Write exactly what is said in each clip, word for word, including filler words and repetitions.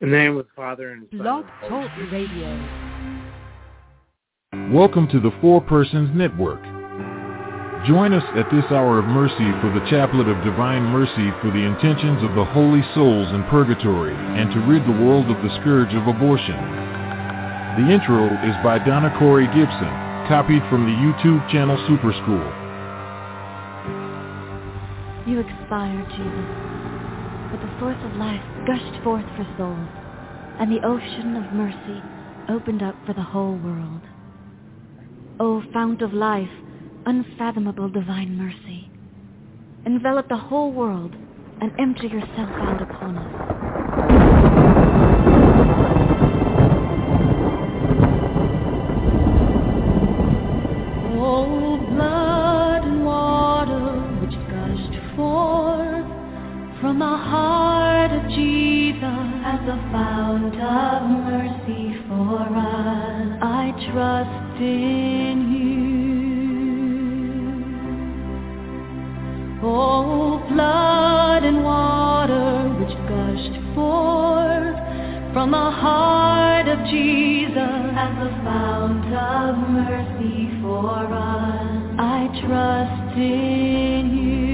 In the name of the Father, and the Son, Blog and the Talk Holy Spirit. Radio. Welcome to the Four Persons Network. Join us at this hour of mercy for the Chaplet of Divine Mercy for the intentions of the holy souls in purgatory and to rid the world of the scourge of abortion. The intro is by Donna Corey Gibson, copied from the YouTube channel Super School. You expired, Jesus, but the source of life gushed forth for souls, and the ocean of mercy opened up for the whole world. O fount of life, unfathomable divine mercy, envelop the whole world and empty yourself out upon us. O blood and water which gushed forth from the heart of Jesus as a fount of mercy for us, I trust in you. O blood and water which gushed forth from the heart of Jesus as a fount of mercy for us, I trust in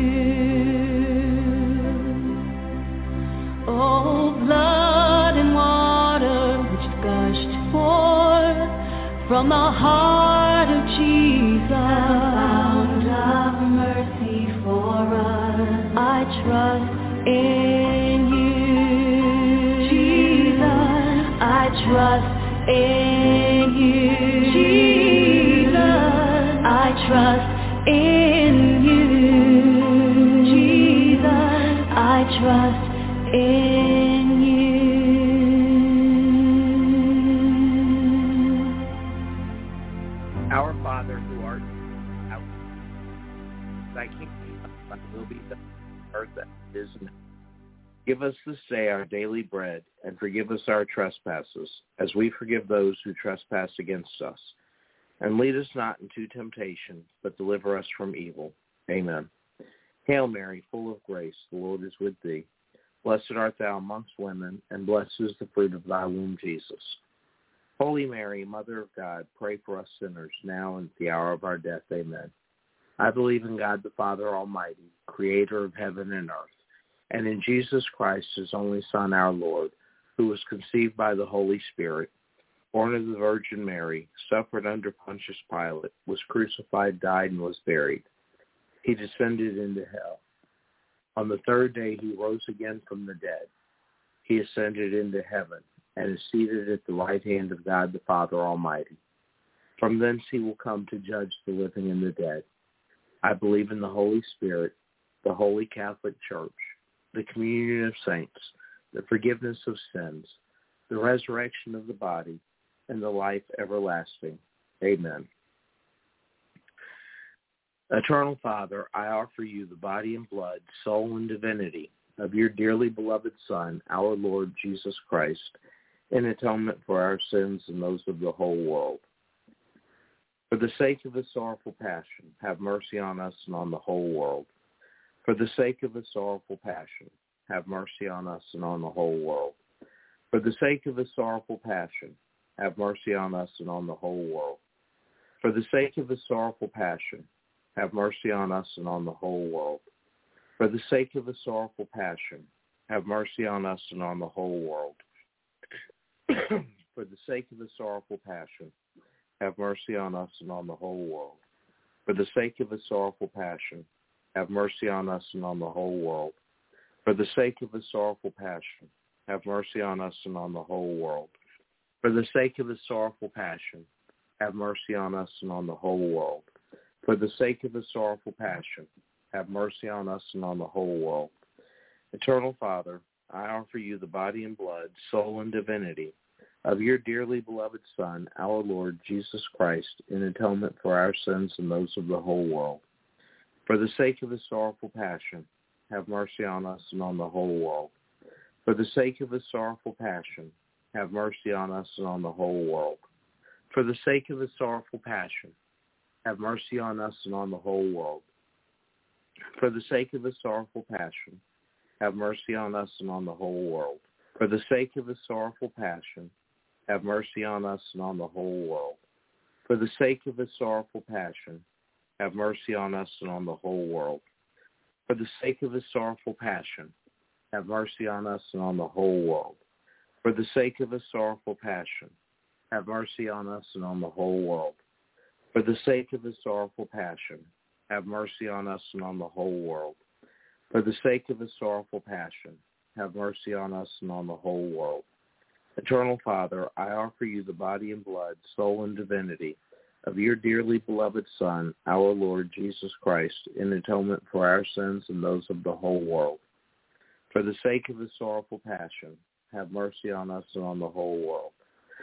you. O blood and water which gushed forth from the heart of Jesus as a fount of mercy for us, I trust in you. Jesus, I trust in you. Jesus, I trust in you. Jesus, I trust in you. Our Father, who art out, thy kingdom come, thy will be done on earth as it is in heaven. Give us this day our daily bread, and forgive us our trespasses, as we forgive those who trespass against us. And lead us not into temptation, but deliver us from evil. Amen. Hail Mary, full of grace, the Lord is with thee. Blessed art thou amongst women, and blessed is the fruit of thy womb, Jesus. Holy Mary, Mother of God, pray for us sinners, now and at the hour of our death. Amen. I believe in God the Father Almighty, creator of heaven and earth, and in Jesus Christ, his only Son, our Lord, who was conceived by the Holy Spirit, born of the Virgin Mary, suffered under Pontius Pilate, was crucified, died, and was buried. He descended into hell. On the third day he rose again from the dead. He ascended into heaven and is seated at the right hand of God the Father Almighty. From thence he will come to judge the living and the dead. I believe in the Holy Spirit, the Holy Catholic Church, the communion of saints, the forgiveness of sins, the resurrection of the body, and the life everlasting. Amen. Eternal Father, I offer you the body and blood, soul and divinity of your dearly beloved Son, our Lord Jesus Christ, in atonement for our sins and those of the whole world. For the sake of his sorrowful passion, have mercy on us and on the whole world. For the sake of his sorrowful passion, have mercy on us and on the whole world. For the sake of his sorrowful passion, have mercy on us and on the whole world. For the sake of his sorrowful passion, have mercy on us and on the whole world. For the sake of his sorrowful passion, have mercy on us and on the whole world. For the sake of his sorrowful passion, have mercy on us and on the whole world. For the sake of his sorrowful passion, have mercy on us and on the whole world. For the sake of his sorrowful passion, have mercy on us and on the whole world. For the sake of his sorrowful passion, have mercy on us and on the whole world. For the sake of his sorrowful passion, have mercy on us and on the whole world. Eternal Father, I offer you the body and blood, soul and divinity of your dearly beloved Son, our Lord Jesus Christ, in atonement for our sins and those of the whole world. For the sake of his sorrowful passion, have mercy on us and on the whole world. For the sake of his sorrowful passion, have mercy on us and on the whole world. For the sake of his sorrowful passion, have mercy on us and on the whole world. For the sake of his sorrowful passion, have mercy on us and on the whole world. For the sake of his sorrowful passion, have mercy on us and on the whole world. For the sake of his sorrowful passion, have mercy on us and on the whole world. For the sake of his sorrowful passion, have mercy on us and on the whole world. For the sake of his sorrowful passion, have mercy on us and on the whole world. For the sake of his sorrowful passion, have mercy on us and on the whole world. For the sake of his sorrowful passion, have mercy on us and on the whole world. Eternal Father, I offer you the body and blood, soul and divinity of your dearly beloved Son, our Lord Jesus Christ, in atonement for our sins and those of the whole world. For the sake of his sorrowful passion, have mercy on us and on the whole world.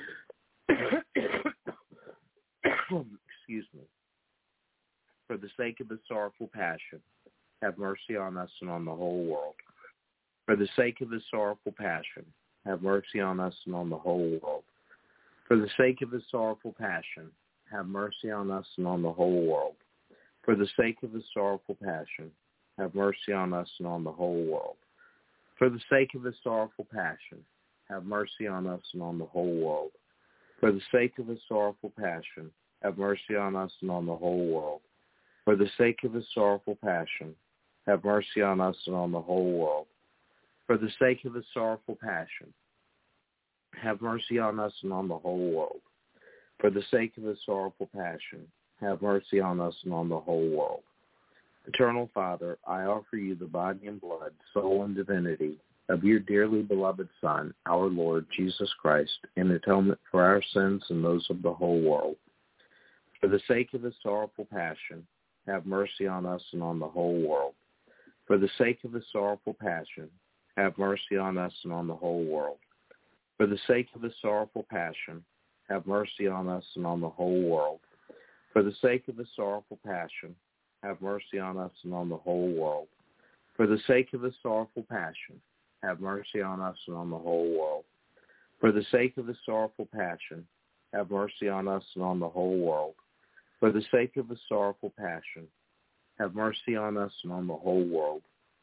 Excuse me. For the sake of his sorrowful passion, have mercy on us and on the whole world. For the sake of his sorrowful passion, have mercy on us and on the whole world. For the sake of his sorrowful passion, have mercy on us and on the whole world. For the sake of his sorrowful passion, have mercy on us and on the whole world. For the sake of his sorrowful passion, have mercy on us and on the whole world. For the sake of his sorrowful passion, have mercy on us and on the whole world. For the sake of his sorrowful passion, have mercy on us and on the whole world. For the sake of his sorrowful passion, have mercy on us and on the whole world. For the sake of his sorrowful passion, have mercy on us and on the whole world. Eternal Father, I offer you the body and blood, soul and divinity of your dearly beloved Son, our Lord Jesus Christ, in atonement for our sins and those of the whole world. For the sake of his sorrowful passion, have mercy on us and on the whole world. For the sake of his sorrowful passion, have mercy on us and on the whole world. For the sake of his sorrowful passion, have mercy on us and on the whole world. For the sake of his sorrowful passion, have mercy on us and on the whole world. For the sake of his sorrowful passion, have mercy on us and on the whole world. For the sake of his sorrowful passion, have mercy on us and on the whole world. For the sake of his sorrowful passion, have mercy on us and on the whole world.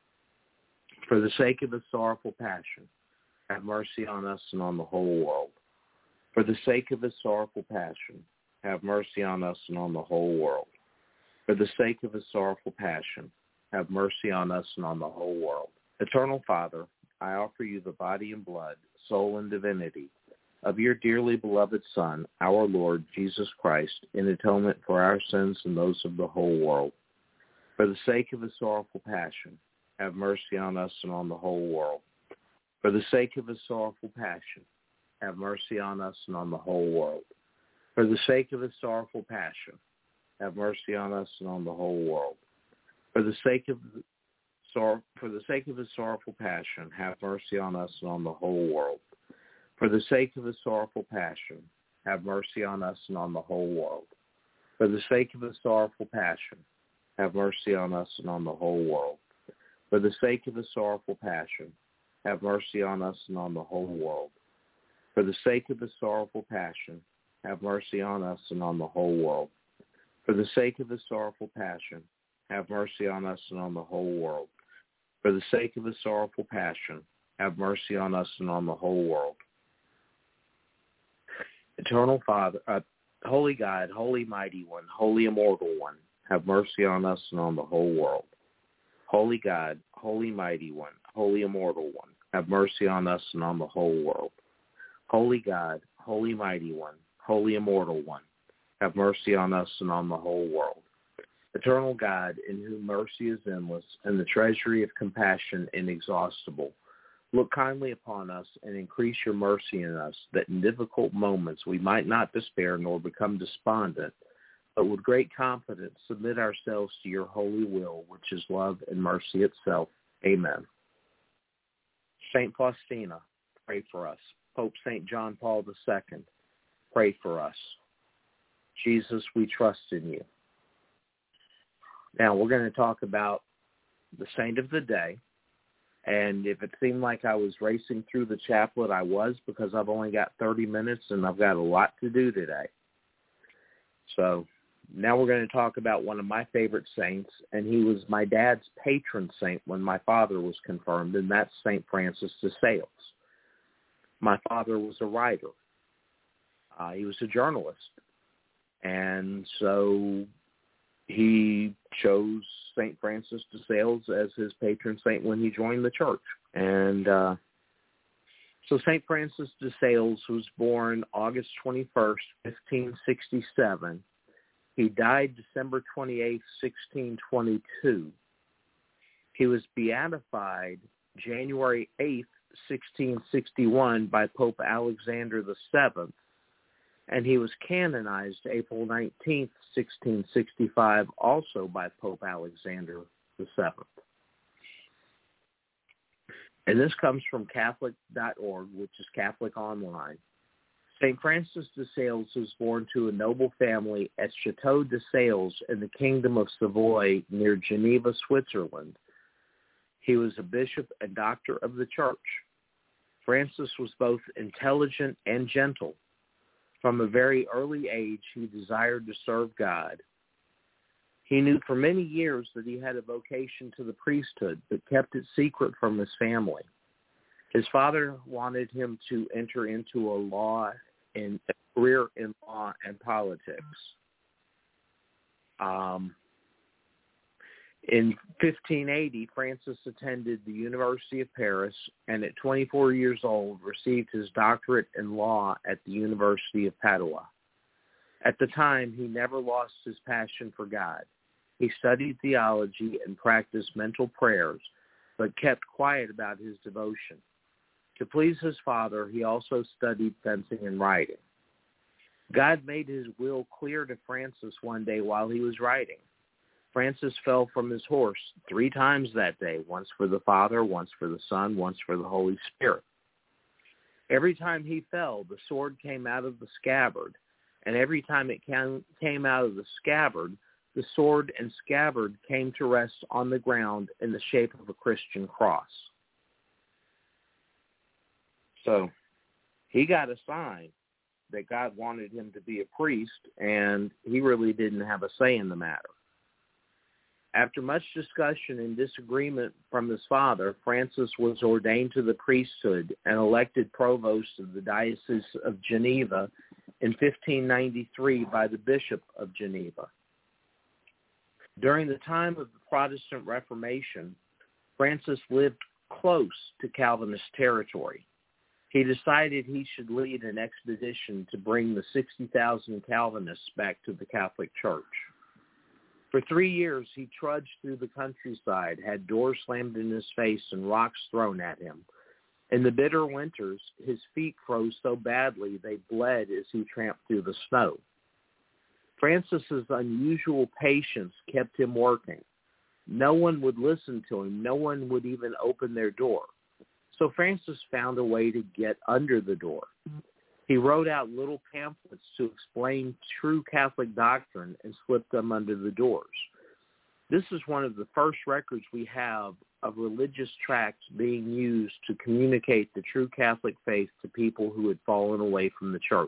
For the sake of his sorrowful passion, have mercy on us and on the whole world. For the sake of his sorrowful passion, have mercy on us and on the whole world. For the sake of his sorrowful passion, have mercy on us and on the whole world. Eternal Father, I offer you the body and blood, soul and divinity of your dearly beloved Son, our Lord Jesus Christ, in atonement for our sins and those of the whole world. For the sake of his sorrowful passion, have mercy on us and on the whole world. For the sake of his sorrowful passion, have mercy on us and on the whole world. For the sake of his sorrowful passion, have mercy on us and on the whole world. For the sake of the sor- for the sake of his sorrowful passion, have mercy on us and on the whole world. For the sake of his sorrowful passion, have mercy on us and on the whole world. For the sake of his sorrowful passion, have mercy on us and on the whole world. For the sake of his sorrowful passion, have mercy on us and on the whole world. For the sake of his sorrowful passion, have mercy on us and on the whole world. For the sake of his sorrowful passion, have mercy on us and on the whole world. For the sake of his sorrowful passion, have mercy on us and on the whole world. Eternal Father, uh, Holy God, Holy Mighty One, Holy Immortal One, have mercy on us and on the whole world. Holy God, Holy Mighty One, Holy Immortal One, have mercy on us and on the whole world. Holy God, Holy Mighty One, Holy Immortal One, have mercy on us and on the whole world. Eternal God, in whom mercy is endless and the treasury of compassion inexhaustible, look kindly upon us and increase your mercy in us, that in difficult moments we might not despair nor become despondent, but with great confidence submit ourselves to your holy will, which is love and mercy itself. Amen. Saint Faustina, pray for us. Pope Saint John Paul the Second, pray for us. Jesus, we trust in you. Now, we're going to talk about the saint of the day. And if it seemed like I was racing through the chaplet, I was, because I've only got thirty minutes and I've got a lot to do today. So now we're going to talk about one of my favorite saints, and he was my dad's patron saint when my father was confirmed, and that's Saint Francis de Sales. My father was a writer. Uh, he was a journalist. And so he chose Saint Francis de Sales as his patron saint when he joined the church. And uh, so Saint Francis de Sales was born August twenty-first, fifteen sixty-seven. He died December twenty-eighth, sixteen twenty-two. He was beatified January eighth, sixteen sixty-one by Pope Alexander the seventh, and he was canonized April nineteenth, sixteen sixty-five, also by Pope Alexander the seventh. And this comes from Catholic dot org, which is Catholic Online. Saint Francis de Sales was born to a noble family at Chateau de Sales in the Kingdom of Savoy near Geneva, Switzerland. He was a bishop and doctor of the church. Francis was both intelligent and gentle. From a very early age, he desired to serve God. He knew for many years that he had a vocation to the priesthood, but kept it secret from his family. His father wanted him to enter into a law in a career in law and politics. Um, in fifteen eighty, Francis attended the University of Paris, and at twenty-four years old, received his doctorate in law at the University of Padua. At the time, he never lost his passion for God. He studied theology and practiced mental prayers, but kept quiet about his devotion. To please his father, he also studied fencing and riding. God made his will clear to Francis one day while he was riding. Francis fell from his horse three times that day, once for the Father, once for the Son, once for the Holy Spirit. Every time he fell, the sword came out of the scabbard, and every time it came out of the scabbard, the sword and scabbard came to rest on the ground in the shape of a Christian cross. So he got a sign that God wanted him to be a priest, and he really didn't have a say in the matter. After much discussion and disagreement from his father, Francis was ordained to the priesthood and elected provost of the Diocese of Geneva in fifteen ninety-three by the Bishop of Geneva. During the time of the Protestant Reformation, Francis lived close to Calvinist territory. He decided he should lead an expedition to bring the sixty thousand Calvinists back to the Catholic Church. For three years, he trudged through the countryside, had doors slammed in his face and rocks thrown at him. In the bitter winters, his feet froze so badly they bled as he tramped through the snow. Francis's unusual patience kept him working. No one would listen to him. No one would even open their door. So Francis found a way to get under the door. He wrote out little pamphlets to explain true Catholic doctrine and slipped them under the doors. This is one of the first records we have of religious tracts being used to communicate the true Catholic faith to people who had fallen away from the church.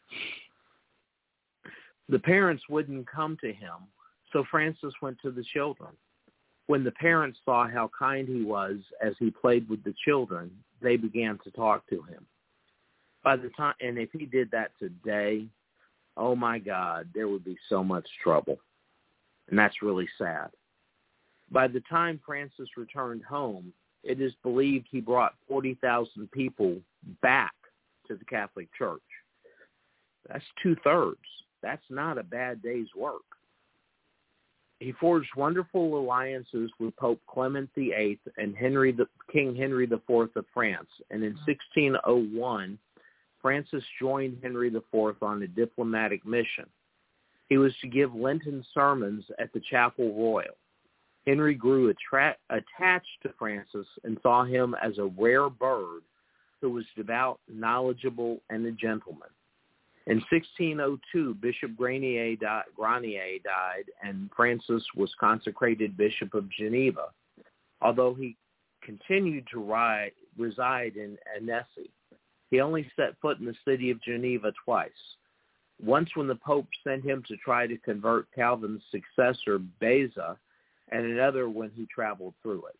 The parents wouldn't come to him, so Francis went to the children. When the parents saw how kind he was as he played with the children, they began to talk to him. By the time, and if he did that today, oh my God, there would be so much trouble. And that's really sad. By the time Francis returned home, it is believed he brought forty thousand people back to the Catholic Church. That's two-thirds. That's not a bad day's work. He forged wonderful alliances with Pope Clement the Eighth and Henry the, King Henry the Fourth of France. And in sixteen oh one, Francis joined Henry the Fourth on a diplomatic mission. He was to give Lenten sermons at the Chapel Royal. Henry grew attra- attached to Francis and saw him as a rare bird who was devout, knowledgeable, and a gentleman. In sixteen oh two, Bishop Granier, di- Granier died, and Francis was consecrated Bishop of Geneva, although he continued to ri- reside in Annecy. He only set foot in the city of Geneva twice. Once when the Pope sent him to try to convert Calvin's successor, Beza, and another when he traveled through it.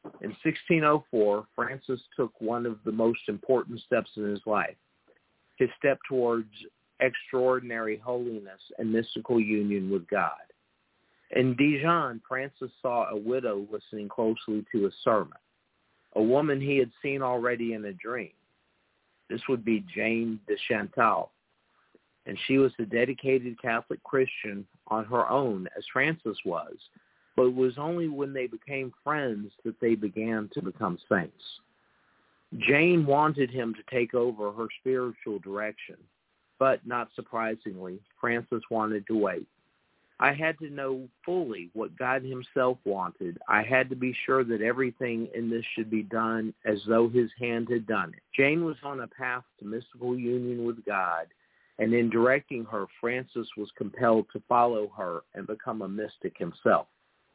In sixteen oh four, Francis took one of the most important steps in his life, his step towards extraordinary holiness and mystical union with God. In Dijon, Francis saw a widow listening closely to a sermon, a woman he had seen already in a dream. This would be Jane de Chantal, and she was a dedicated Catholic Christian on her own, as Francis was, but it was only when they became friends that they began to become saints. Jane wanted him to take over her spiritual direction, but not surprisingly, Francis wanted to wait. I had to know fully what God himself wanted. I had to be sure that everything in this should be done as though his hand had done it. Jane was on a path to mystical union with God, and in directing her, Francis was compelled to follow her and become a mystic himself.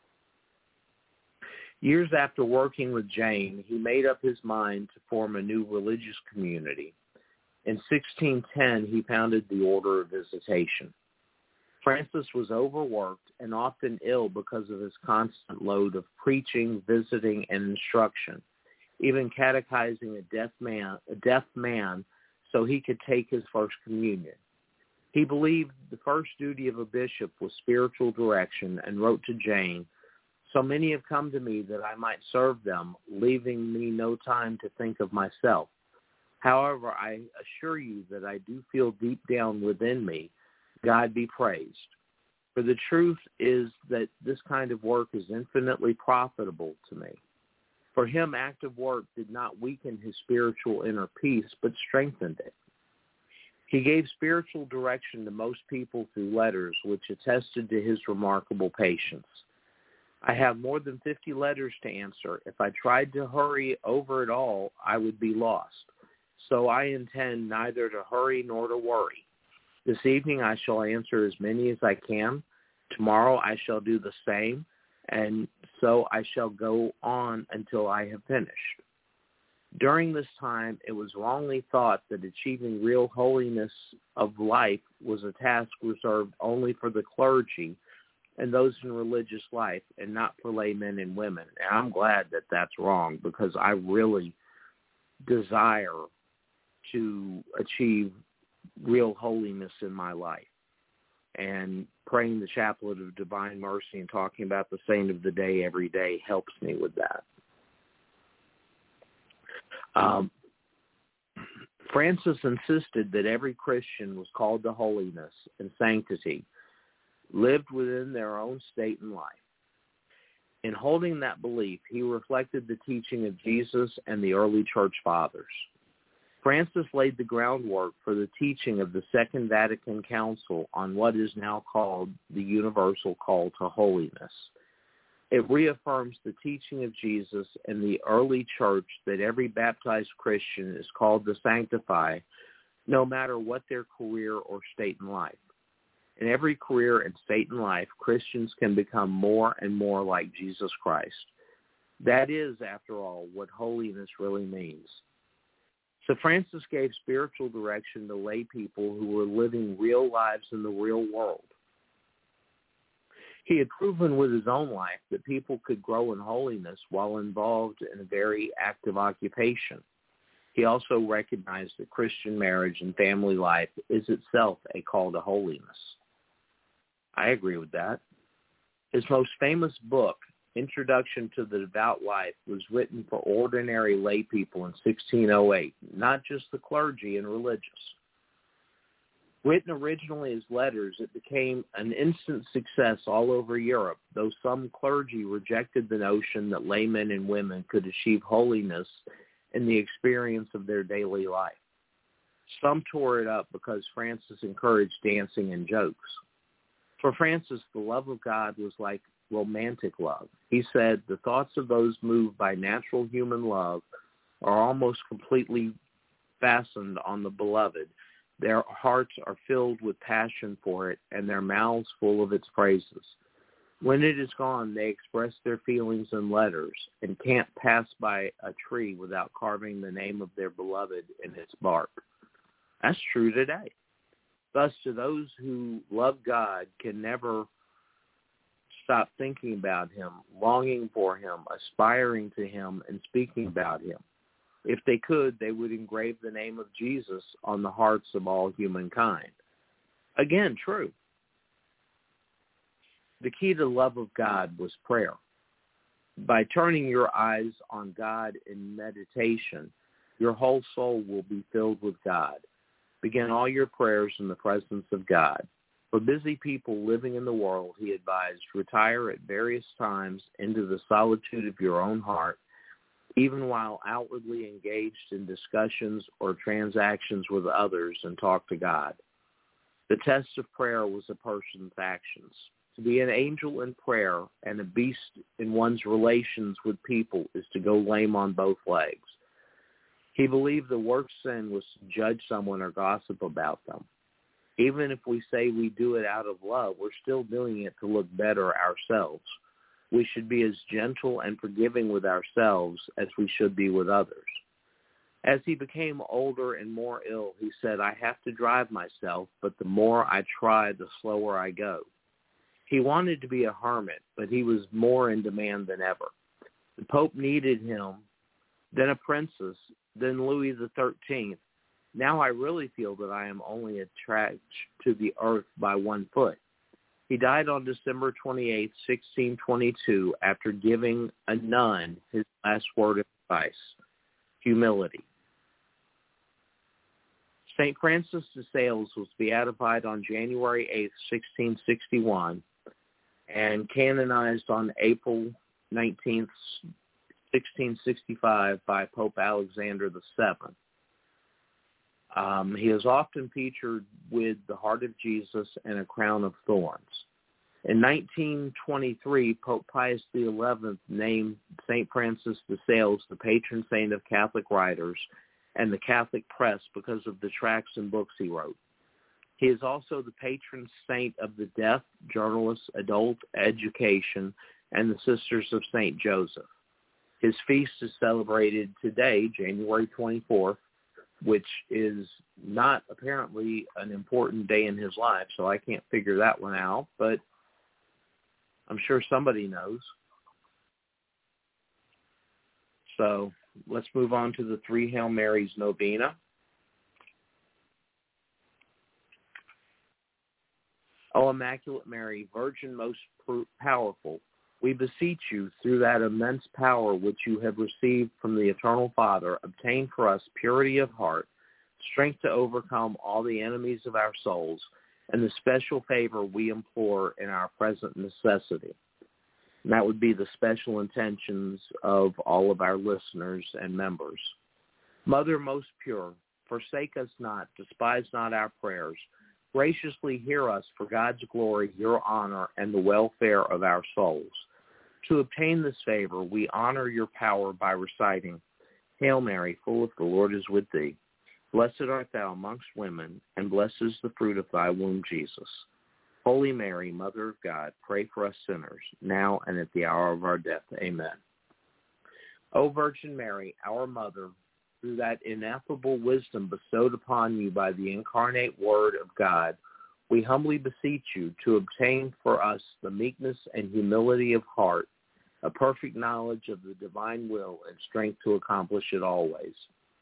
Years after working with Jane, he made up his mind to form a new religious community. In sixteen ten, he founded the Order of Visitation. Francis was overworked and often ill because of his constant load of preaching, visiting, and instruction, even catechizing a deaf man, a deaf man so he could take his first communion. He believed the first duty of a bishop was spiritual direction and wrote to Jane, "So many have come to me that I might serve them, leaving me no time to think of myself. However, I assure you that I do feel deep down within me, God be praised. For the truth is that this kind of work is infinitely profitable to me." For him, active work did not weaken his spiritual inner peace, but strengthened it. He gave spiritual direction to most people through letters, which attested to his remarkable patience. "I have more than fifty letters to answer. If I tried to hurry over it all, I would be lost. So I intend neither to hurry nor to worry. This evening I shall answer as many as I can. Tomorrow I shall do the same, and so I shall go on until I have finished." During this time, it was wrongly thought that achieving real holiness of life was a task reserved only for the clergy and those in religious life, and not for laymen and women. And I'm glad that that's wrong, because I really desire to achieve real holiness in my life. And praying the Chaplet of Divine Mercy and talking about the saint of the day every day helps me with that. Um, Francis insisted that every Christian was called to holiness and sanctity, lived within their own state in life. In holding that belief, he reflected the teaching of Jesus and the early church fathers. Francis laid the groundwork for the teaching of the Second Vatican Council on what is now called the Universal Call to Holiness. It reaffirms the teaching of Jesus and the early church that every baptized Christian is called to sanctify, no matter what their career or state in life. In every career and state in life, Christians can become more and more like Jesus Christ. That is, after all, what holiness really means. So Francis gave spiritual direction to lay people who were living real lives in the real world. He had proven with his own life that people could grow in holiness while involved in a very active occupation. He also recognized that Christian marriage and family life is itself a call to holiness. I agree with that. His most famous book, Introduction to the Devout Life, was written for ordinary lay people in sixteen oh eight, not just the clergy and religious. Written originally as letters, it became an instant success all over Europe, though some clergy rejected the notion that laymen and women could achieve holiness in the experience of their daily life. Some tore it up because Francis encouraged dancing and jokes. For Francis, the love of God was like romantic love. He said, "The thoughts of those moved by natural human love are almost completely fastened on the beloved. Their hearts are filled with passion for it, and their mouths full of its praises. When it is gone, they express their feelings in letters and can't pass by a tree without carving the name of their beloved in its bark." That's true today. Thus, to those who love God can never stop thinking about him, longing for him, aspiring to him, and speaking about him. If they could, they would engrave the name of Jesus on the hearts of all humankind. Again, true. The key to the love of God was prayer. By turning your eyes on God in meditation, your whole soul will be filled with God. Begin all your prayers in the presence of God. For busy people living in the world, he advised, retire at various times into the solitude of your own heart, even while outwardly engaged in discussions or transactions with others, and talk to God. The test of prayer was a person's actions. To be an angel in prayer and a beast in one's relations with people is to go lame on both legs. He believed the worst sin was to judge someone or gossip about them. Even if we say we do it out of love, we're still doing it to look better ourselves. We should be as gentle and forgiving with ourselves as we should be with others. As he became older and more ill, he said, I have to drive myself, but the more I try, the slower I go. He wanted to be a hermit, but he was more in demand than ever. The Pope needed him, then a princess, then Louis the thirteenth. Now I really feel that I am only attached to the earth by one foot. He died on December twenty-eighth, sixteen twenty-two, after giving a nun his last word of advice, humility. Saint Francis de Sales was beatified on January eighth, sixteen sixty-one, and canonized on April nineteenth, sixteen sixty-five by Pope Alexander the seventh. Um, he is often featured with the Heart of Jesus and a crown of thorns. In nineteen twenty-three, Pope Pius the eleventh named Saint Francis de Sales the patron saint of Catholic writers and the Catholic press because of the tracts and books he wrote. He is also the patron saint of the deaf, journalists, adult education, and the Sisters of Saint Joseph. His feast is celebrated today, January twenty-fourth, which is not apparently an important day in his life, so I can't figure that one out, but I'm sure somebody knows. So let's move on to the three Hail Marys novena. O Immaculate Mary, Virgin most powerful, we beseech you, through that immense power which you have received from the Eternal Father, obtain for us purity of heart, strength to overcome all the enemies of our souls, and the special favor we implore in our present necessity. And that would be the special intentions of all of our listeners and members. Mother most pure, forsake us not, despise not our prayers. Graciously hear us for God's glory, your honor, and the welfare of our souls. To obtain this favor, we honor your power by reciting, Hail Mary, full of the Lord is with thee. Blessed art thou amongst women, and blessed is the fruit of thy womb, Jesus. Holy Mary, Mother of God, pray for us sinners, now and at the hour of our death. Amen. O Virgin Mary, our Mother, through that ineffable wisdom bestowed upon you by the incarnate Word of God, we humbly beseech you to obtain for us the meekness and humility of heart, a perfect knowledge of the divine will, and strength to accomplish it always.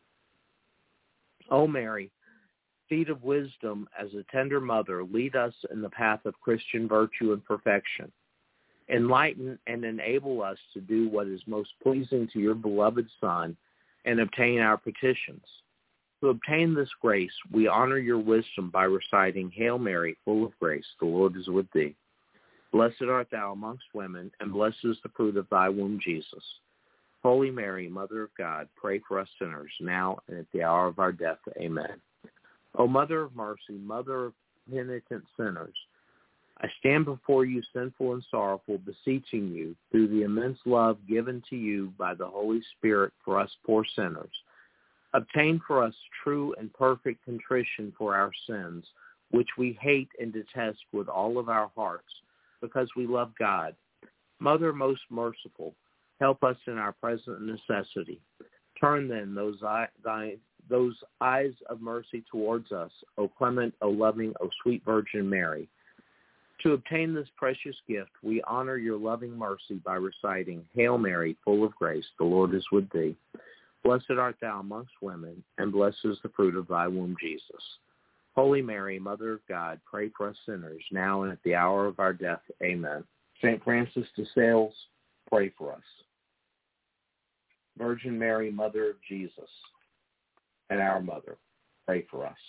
O Mary, seat of wisdom, as a tender mother, lead us in the path of Christian virtue and perfection. Enlighten and enable us to do what is most pleasing to your beloved Son and obtain our petitions. To obtain this grace, we honor your wisdom by reciting, Hail Mary, full of grace, the Lord is with thee. Blessed art thou amongst women, and blessed is the fruit of thy womb, Jesus. Holy Mary, Mother of God, pray for us sinners, now and at the hour of our death. Amen. O Mother of mercy, Mother of penitent sinners, I stand before you sinful and sorrowful, beseeching you, through the immense love given to you by the Holy Spirit for us poor sinners, obtain for us true and perfect contrition for our sins, which we hate and detest with all of our hearts, because we love God. Mother most merciful, help us in our present necessity. Turn then those, eye, thy, those eyes of mercy towards us, O clement, O loving, O sweet Virgin Mary. To obtain this precious gift, we honor your loving mercy by reciting, Hail Mary, full of grace, the Lord is with thee. Blessed art thou amongst women, and blessed is the fruit of thy womb, Jesus. Holy Mary, Mother of God, pray for us sinners, now and at the hour of our death. Amen. Saint Francis de Sales, pray for us. Virgin Mary, Mother of Jesus, and our Mother, pray for us.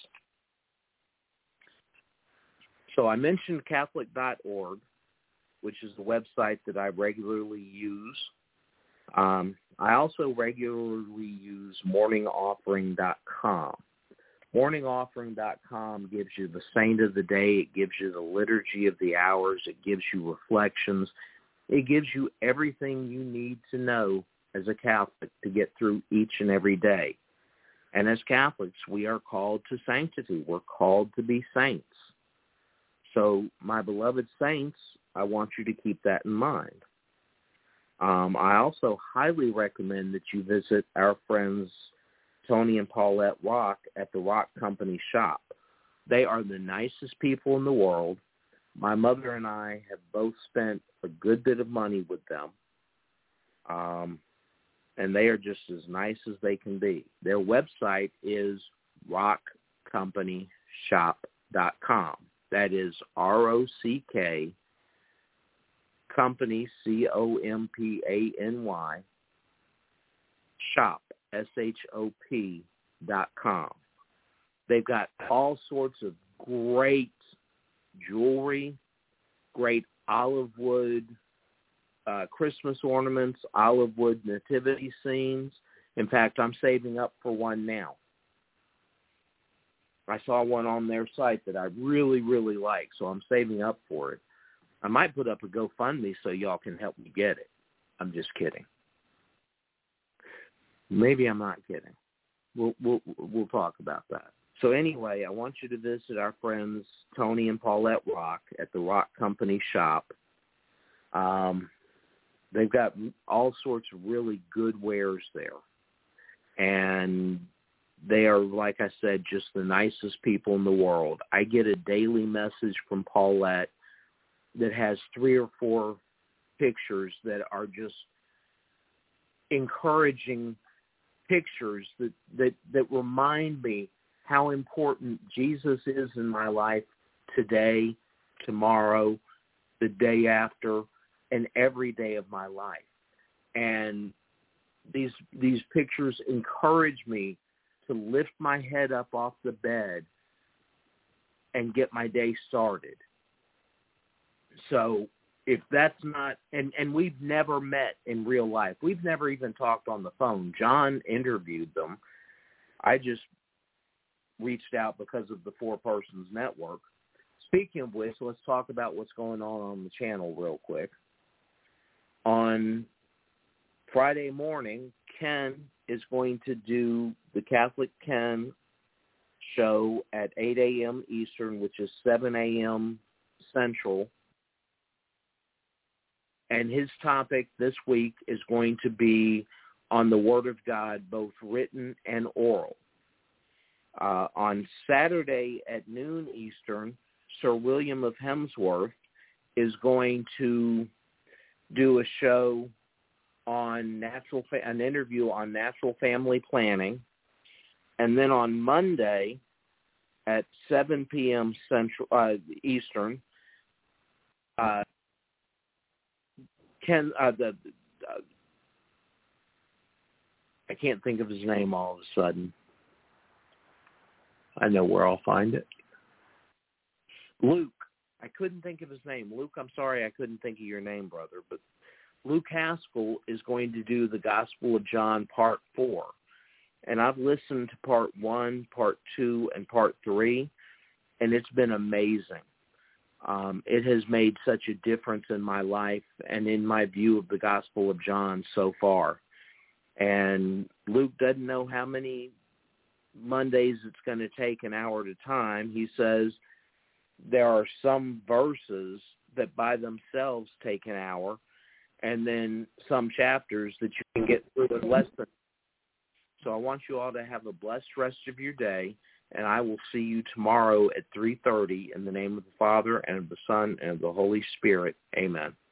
So I mentioned Catholic dot org, which is the website that I regularly use. Um, I also regularly use morning offering dot com. morning offering dot com gives you the saint of the day. It gives you the liturgy of the hours. It gives you reflections. It gives you everything you need to know as a Catholic to get through each and every day. And as Catholics, we are called to sanctity. We're called to be saints. So, my beloved saints, I want you to keep that in mind. Um, I also highly recommend that you visit our friends Tony and Paulette Rock at the Rock Company shop. They are the nicest people in the world. My mother and I have both spent a good bit of money with them. Um, and they are just as nice as they can be. Their website is rock company shop dot com. That is R O C K, company, C O M P A N Y, shop, S H O P, dot com. They've got all sorts of great jewelry, great olive wood uh, Christmas ornaments, olive wood nativity scenes. In fact, I'm saving up for one now. I saw one on their site that I really, really like, so I'm saving up for it. I might put up a GoFundMe so y'all can help me get it. I'm just kidding. Maybe I'm not kidding. We'll we'll we'll talk about that. So anyway, I want you to visit our friends Tony and Paulette Rock at the Rock Company shop. Um, they've got all sorts of really good wares there, and they are, like I said, just the nicest people in the world. I get a daily message from Paulette that has three or four pictures that are just encouraging pictures that, that, that remind me how important Jesus is in my life today, tomorrow, the day after, and every day of my life. And these these pictures encourage me to lift my head up off the bed and get my day started. So if that's not, and, and we've never met in real life. We've never even talked on the phone. John interviewed them. I just reached out because of the Four Persons Network. Speaking of which, let's talk about what's going on on the channel real quick. On Friday morning, Ken is going to do the Catholic Ken show at eight a.m. Eastern, which is seven a.m. Central. And his topic this week is going to be on the Word of God, both written and oral. Uh, on Saturday at noon Eastern, Sir William of Hemsworth is going to do a show on natural, fa- an interview on natural family planning. And then on Monday at seven p.m. Central uh, Eastern, uh, Ken, uh, the, uh, I can't think of his name all of a sudden. I know where I'll find it. Luke. I couldn't think of his name. Luke, I'm sorry I couldn't think of your name, brother. But Luke Haskell is going to do the Gospel of John Part four. And I've listened to Part one, Part two, and Part three, and it's been amazing. Um, it has made such a difference in my life and in my view of the Gospel of John so far. And Luke doesn't know how many Mondays it's going to take an hour at a time. He says there are some verses that by themselves take an hour, and then some chapters that you can get through in less than. So I want you all to have a blessed rest of your day. and I will see you tomorrow at three thirty in the name of the Father, and of the Son, and of the Holy Spirit. Amen.